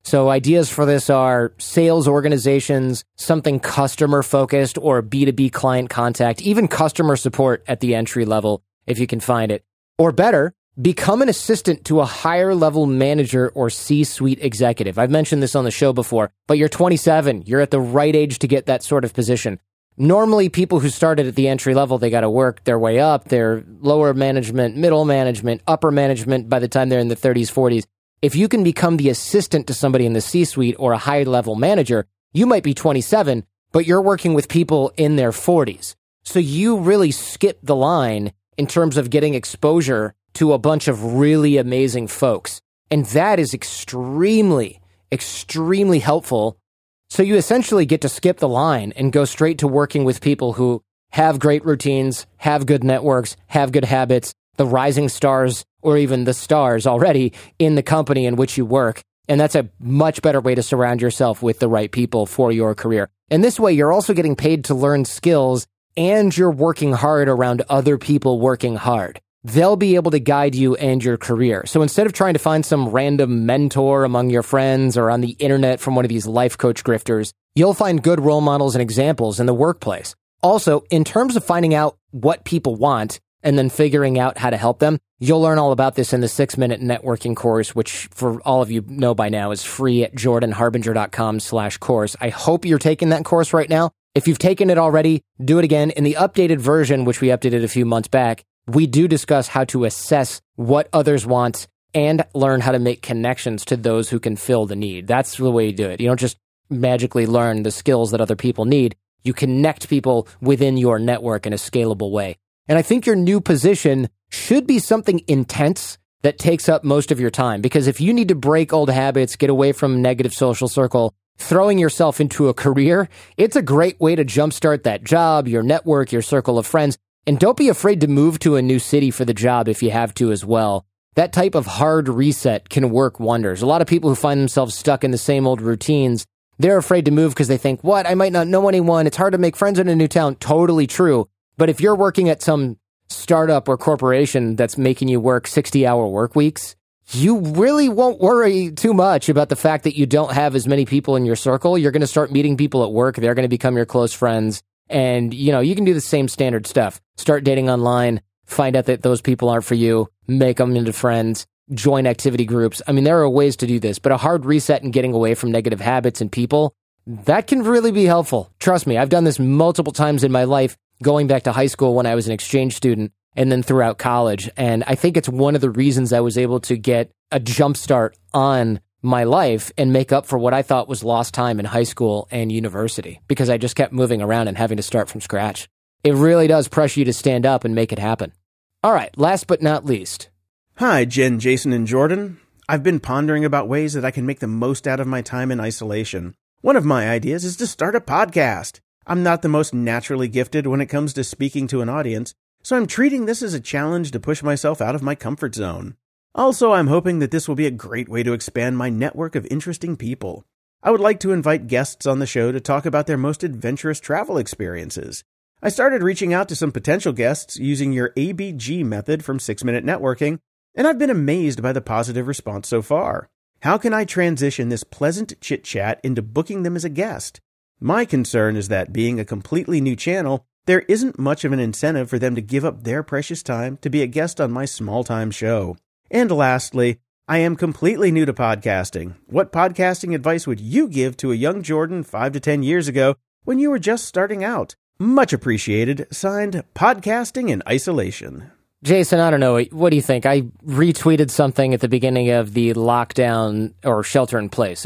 S1: So ideas for this are sales organizations, something customer-focused or B2B client contact, even customer support at the entry level, if you can find it. Or better, become an assistant to a higher-level manager or C-suite executive. I've mentioned this on the show before, but you're 27. You're at the right age to get that sort of position. Normally, people who started at the entry level, they got to work their way up. They're lower management, middle management, upper management by the time they're in the 30s, 40s. If you can become the assistant to somebody in the C-suite or a high-level manager, you might be 27, but you're working with people in their 40s. So you really skip the line in terms of getting exposure to a bunch of really amazing folks. And that is extremely, extremely helpful. So you essentially get to skip the line and go straight to working with people who have great routines, have good networks, have good habits, the rising stars or even the stars already in the company in which you work. And that's a much better way to surround yourself with the right people for your career. And this way, you're also getting paid to learn skills and you're working hard around other people working hard. They'll be able to guide you and your career. So instead of trying to find some random mentor among your friends or on the internet from one of these life coach grifters, you'll find good role models and examples in the workplace. Also, in terms of finding out what people want and then figuring out how to help them, you'll learn all about this in the 6-Minute Networking course, which for all of you know by now is free at jordanharbinger.com/course. I hope you're taking that course right now. If you've taken it already, do it again. In the updated version, which we updated a few months back, we do discuss how to assess what others want and learn how to make connections to those who can fill the need. That's the way you do it. You don't just magically learn the skills that other people need. You connect people within your network in a scalable way. And I think your new position should be something intense that takes up most of your time. Because if you need to break old habits, get away from negative social circle, throwing yourself into a career, it's a great way to jumpstart that job, your network, your circle of friends. And don't be afraid to move to a new city for the job if you have to as well. That type of hard reset can work wonders. A lot of people who find themselves stuck in the same old routines, they're afraid to move because they think, what? I might not know anyone. It's hard to make friends in a new town. Totally true. But if you're working at some startup or corporation that's making you work 60-hour work weeks, you really won't worry too much about the fact that you don't have as many people in your circle. You're going to start meeting people at work. They're going to become your close friends. And, you can do the same standard stuff. Start dating online, find out that those people aren't for you, make them into friends, join activity groups. I mean, there are ways to do this, but a hard reset and getting away from negative habits and people, that can really be helpful. Trust me, I've done this multiple times in my life, going back to high school when I was an exchange student and then throughout college. And I think it's one of the reasons I was able to get a jump start on my life and make up for what I thought was lost time in high school and university because I just kept moving around and having to start from scratch. It really does pressure you to stand up and make it happen. All right, last but not least.
S3: Hi, Jen, Jason, and Jordan. I've been pondering about ways that I can make the most out of my time in isolation. One of my ideas is to start a podcast. I'm not the most naturally gifted when it comes to speaking to an audience, so I'm treating this as a challenge to push myself out of my comfort zone. Also, I'm hoping that this will be a great way to expand my network of interesting people. I would like to invite guests on the show to talk about their most adventurous travel experiences. I started reaching out to some potential guests using your ABG method from 6-Minute Networking, and I've been amazed by the positive response so far. How can I transition this pleasant chit-chat into booking them as a guest? My concern is that being a completely new channel, there isn't much of an incentive for them to give up their precious time to be a guest on my small-time show. And lastly, I am completely new to podcasting. What podcasting advice would you give to a young Jordan 5 to 10 years ago when you were just starting out? Much appreciated. Signed, Podcasting in Isolation.
S1: Jason, I don't know. What do you think? I retweeted something at the beginning of the lockdown or shelter in place,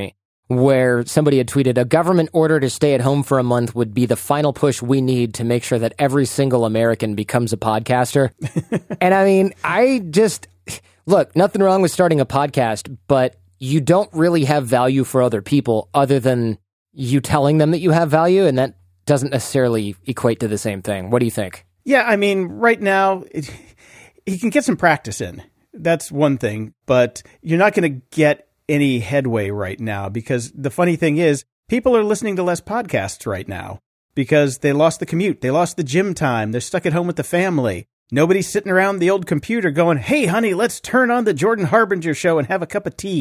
S1: where somebody had tweeted, a government order to stay at home for a month would be the final push we need to make sure that every single American becomes a podcaster. And I mean, look, nothing wrong with starting a podcast, but you don't really have value for other people other than you telling them that you have value, and that doesn't necessarily equate to the same thing. What do you think?
S3: Yeah, I mean, right now, he can get some practice in. That's one thing, but you're not going to get any headway right now because the funny thing is, people are listening to less podcasts right now because they lost the commute, they lost the gym time, they're stuck at home with the family. Nobody's sitting around the old computer going, hey, honey, let's turn on the Jordan Harbinger show and have a cup of tea.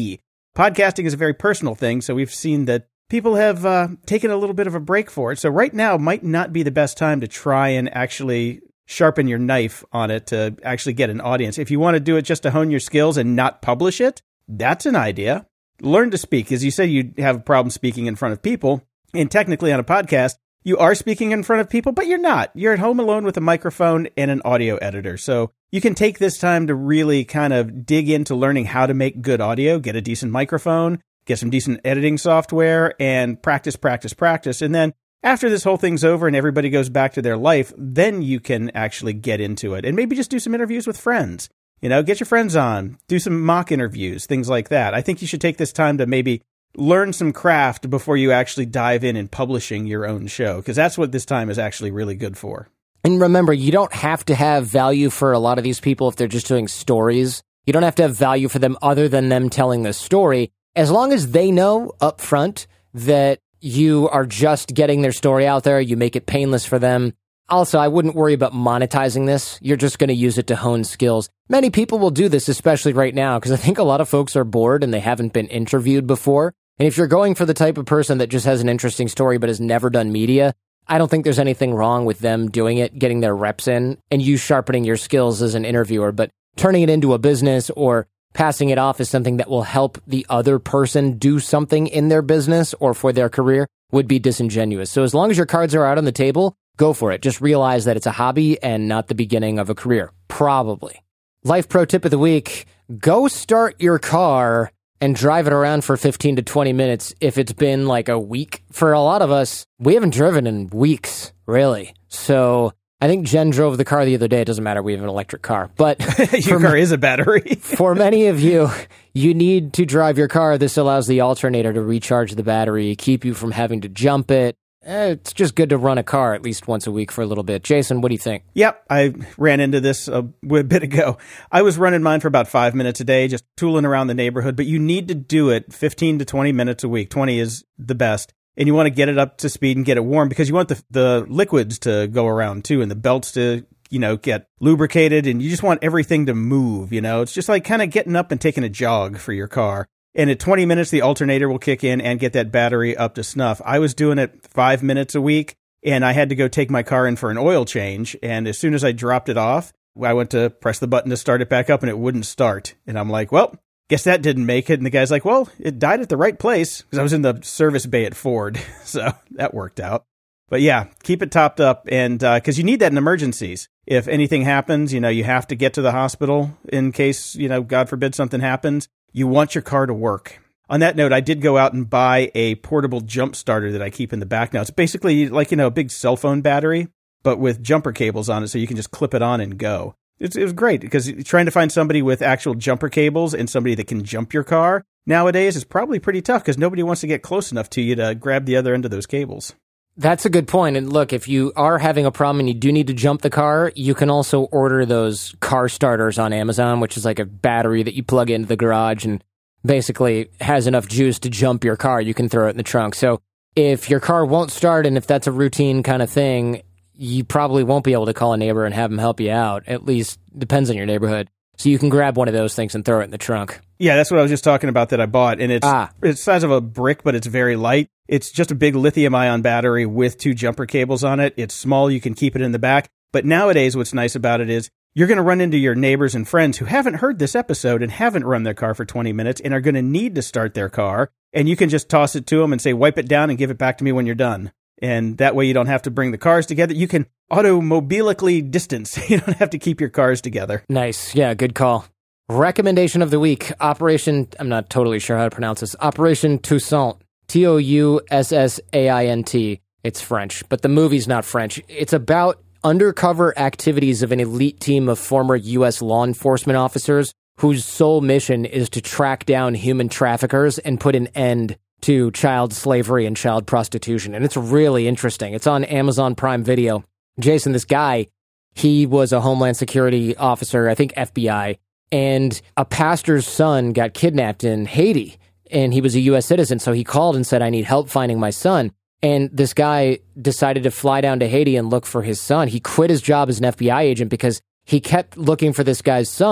S3: podcasting is a very personal thing, so we've seen that people have taken a little bit of a break for it. So right now might not be the best time to try and actually sharpen your knife on it to actually get an audience. If you want to do it just to hone your skills and not publish it, that's an idea. Learn to speak. As you said, you have a problem speaking in front of people. And technically on a podcast, you are speaking in front of people, but you're not. You're at home alone with a microphone and an audio editor. So you can take this time to really kind of dig into learning how to make good audio, get a decent microphone, get some decent editing software, and practice. And then after this whole thing's over and everybody goes back to their life, then you can actually get into it. And maybe just do some interviews with friends. Get your friends on, do some mock interviews, things like that. I think you should take this time to maybe learn some craft before you actually dive in publishing your own show, because that's what this time is actually really good for.
S1: And remember, you don't have to have value for a lot of these people if they're just doing stories. You don't have to have value for them other than them telling the story. As long as they know up front that you are just getting their story out there, you make it painless for them. Also, I wouldn't worry about monetizing this. You're just going to use it to hone skills. Many people will do this, especially right now, because I think a lot of folks are bored and they haven't been interviewed before. And if you're going for the type of person that just has an interesting story but has never done media, I don't think there's anything wrong with them doing it, getting their reps in, and you sharpening your skills as an interviewer. But turning it into a business or passing it off as something that will help the other person do something in their business or for their career would be disingenuous. So as long as your cards are out on the table, go for it. Just realize that it's a hobby and not the beginning of a career. Probably. Life pro tip of the week, go start your car and drive it around for 15 to 20 minutes if it's been like a week. For a lot of us, we haven't driven in weeks, really. So I think Jen drove the car the other day. It doesn't matter. We have an electric car. But
S3: your car is a battery.
S1: For many of you, you need to drive your car. This allows the alternator to recharge the battery, keep you from having to jump it. It's just good to run a car at least once a week for a little bit. Jason, what do you think?
S3: Yep, I ran into this a bit ago. I was running mine for about 5 minutes a day, just tooling around the neighborhood, but you need to do it 15 to 20 minutes a week. 20 is the best. And you want to get it up to speed and get it warm because you want the liquids to go around too and the belts to, get lubricated, and you just want everything to move, It's just like kind of getting up and taking a jog for your car. And at 20 minutes, the alternator will kick in and get that battery up to snuff. I was doing it 5 minutes a week, and I had to go take my car in for an oil change. And as soon as I dropped it off, I went to press the button to start it back up, and it wouldn't start. And I'm like, well, guess that didn't make it. And the guy's like, well, it died at the right place, because I was in the service bay at Ford. So that worked out. But yeah, keep it topped up, and because you need that in emergencies. If anything happens, you have to get to the hospital in case, God forbid something happens. You want your car to work. On that note, I did go out and buy a portable jump starter that I keep in the back now. It's basically like, a big cell phone battery, but with jumper cables on it, so you can just clip it on and go. It was great, because trying to find somebody with actual jumper cables and somebody that can jump your car nowadays is probably pretty tough, because nobody wants to get close enough to you to grab the other end of those cables.
S1: That's a good point. And look, if you are having a problem and you do need to jump the car, you can also order those car starters on Amazon, which is like a battery that you plug into the garage and basically has enough juice to jump your car. You can throw it in the trunk. So if your car won't start, and if that's a routine kind of thing, you probably won't be able to call a neighbor and have them help you out. At least depends on your neighborhood. So you can grab one of those things and throw it in the trunk.
S3: Yeah, that's what I was just talking about that I bought. And it's the size of a brick, but it's very light. It's just a big lithium-ion battery with 2 jumper cables on it. It's small. You can keep it in the back. But nowadays, what's nice about it is you're going to run into your neighbors and friends who haven't heard this episode and haven't run their car for 20 minutes and are going to need to start their car. And you can just toss it to them and say, wipe it down and give it back to me when you're done. And that way you don't have to bring the cars together. You can automobilically distance. You don't have to keep your cars together.
S1: Nice. Yeah, good call. Recommendation of the week, I'm not totally sure how to pronounce this, Operation Toussaint, Toussaint. It's French, but the movie's not French. It's about undercover activities of an elite team of former U.S. law enforcement officers whose sole mission is to track down human traffickers and put an end to child slavery and child prostitution. And it's really interesting. It's on Amazon Prime Video. Jason, this guy, he was a Homeland Security officer, I think FBI, and a pastor's son got kidnapped in Haiti, and he was a U.S. citizen, so he called and said, I need help finding my son. And this guy decided to fly down to Haiti and look for his son. He quit his job as an FBI agent because he kept looking for this guy's son,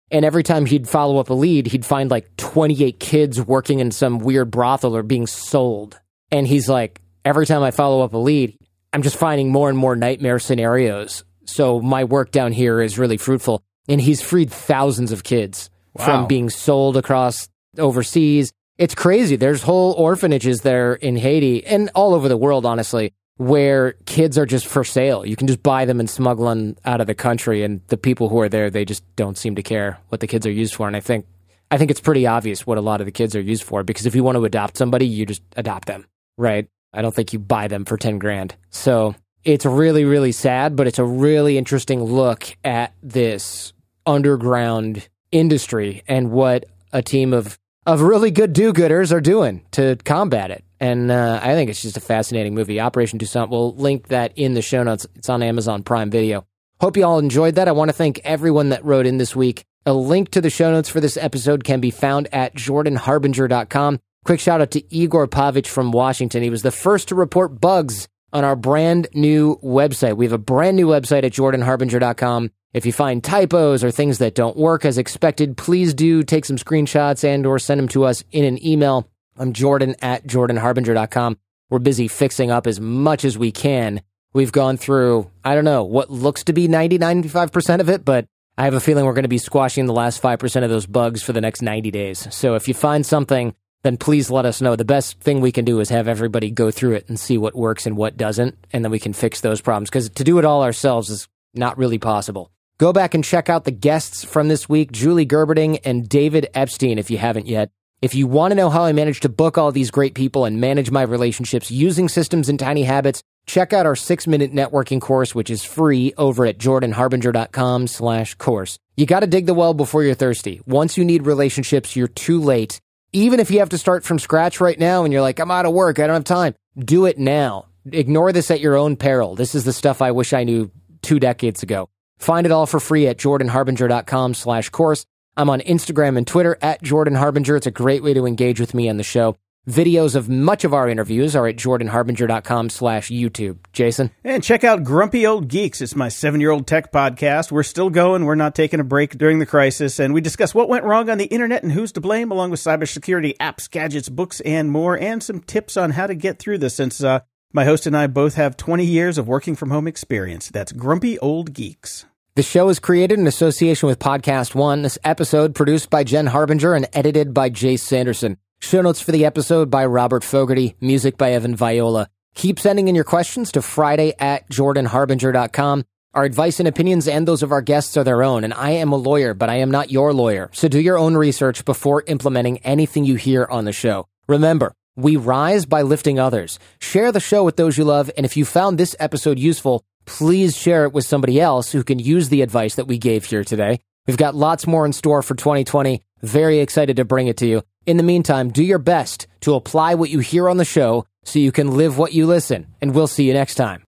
S1: And every time he'd follow up a lead, he'd find like 28 kids working in some weird brothel or being sold. And he's like, every time I follow up a lead, I'm just finding more and more nightmare scenarios. So my work down here is really fruitful. And he's freed thousands of kids from being sold across overseas. It's crazy. There's whole orphanages there in Haiti and all over the world, honestly, where kids are just for sale. You can just buy them and smuggle them out of the country. And the people who are there, they just don't seem to care what the kids are used for. And I think it's pretty obvious what a lot of the kids are used for, because if you want to adopt somebody, you just adopt them, right? I don't think you buy them for 10 grand. So it's really, really sad, but it's a really interesting look at this underground industry and what a team of really good do-gooders are doing to combat it. And I think it's just a fascinating movie. Operation Toussaint, we'll link that in the show notes. It's on Amazon Prime Video. Hope you all enjoyed that. I want to thank everyone that wrote in this week. A link to the show notes for this episode can be found at jordanharbinger.com. Quick shout out to Igor Pavich from Washington. He was the first to report bugs on our brand new website. We have a brand new website at jordanharbinger.com. If you find typos or things that don't work as expected, please do take some screenshots and or send them to us in an email. I'm Jordan at jordanharbinger.com. We're busy fixing up as much as we can. We've gone through, I don't know, what looks to be 95% of it, but I have a feeling we're going to be squashing the last 5% of those bugs for the next 90 days. So if you find something, then please let us know. The best thing we can do is have everybody go through it and see what works and what doesn't, and then we can fix those problems, because to do it all ourselves is not really possible. Go back and check out the guests from this week, Julie Gerberding and David Epstein, if you haven't yet. If you want to know how I managed to book all these great people and manage my relationships using systems and tiny habits, check out our 6-minute networking course, which is free over at jordanharbinger.com/course. You got to dig the well before you're thirsty. Once you need relationships, you're too late. Even if you have to start from scratch right now and you're like, I'm out of work, I don't have time, do it now. Ignore this at your own peril. This is the stuff I wish I knew 2 decades ago. Find it all for free at jordanharbinger.com/course. I'm on Instagram and Twitter at Jordan Harbinger. It's a great way to engage with me on the show. Videos of much of our interviews are at jordanharbinger.com/YouTube. Jason?
S3: And check out Grumpy Old Geeks. It's my 7-year-old tech podcast. We're still going. We're not taking a break during the crisis. And we discuss what went wrong on the internet and who's to blame, along with cybersecurity, apps, gadgets, books, and more, and some tips on how to get through this, since my host and I both have 20 years of working from home experience. That's Grumpy Old Geeks.
S1: The show is created in association with Podcast One. This episode produced by Jen Harbinger and edited by Jace Sanderson. Show notes for the episode by Robert Fogarty. Music by Evan Viola. Keep sending in your questions to friday@jordanharbinger.com. Our advice and opinions and those of our guests are their own, and I am a lawyer, but I am not your lawyer. So do your own research before implementing anything you hear on the show. Remember, we rise by lifting others. Share the show with those you love, and if you found this episode useful, please share it with somebody else who can use the advice that we gave here today. We've got lots more in store for 2020. Very excited to bring it to you. In the meantime, do your best to apply what you hear on the show so you can live what you listen, and we'll see you next time.